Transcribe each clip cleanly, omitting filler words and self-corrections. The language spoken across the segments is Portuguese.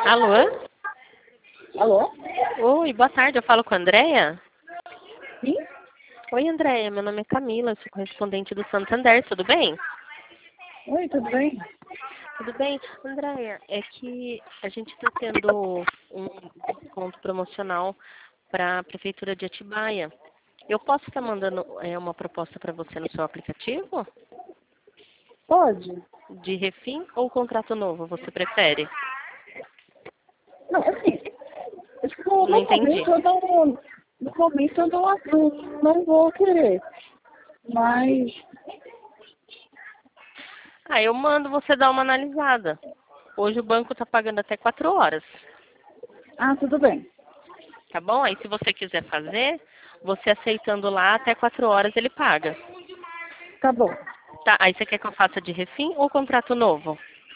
Alô? Alô? Oi, boa tarde, eu falo com a Andréia? Sim? Oi, Andréia, meu nome é Camila, eu sou correspondente do Santander, tudo bem? Oi, tudo bem? Tudo bem? Andréia, é que a gente está tendo um desconto promocional para a Prefeitura de Atibaia. Eu posso estar mandando uma proposta para você no seu aplicativo? Pode? De refim ou contrato novo, você prefere? Não, assim, tipo, Não entendi. no momento eu não vou querer. Mas, Ah, eu mando você dar uma analisada. Hoje o banco está pagando até 4 horas, tudo bem. tá bom? Aí se você quiser fazer, você aceitando lá, até 4 horas ele paga. Tá bom. Tá, aí você quer que eu faça de refim ou contrato novo?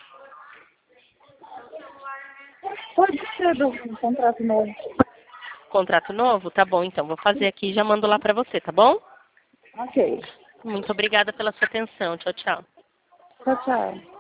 Pode ser do contrato novo. Contrato novo? Tá bom, então. Vou fazer aqui e já mando lá pra você, tá bom? Ok. Muito obrigada pela sua atenção. Tchau, tchau. Tchau, tchau.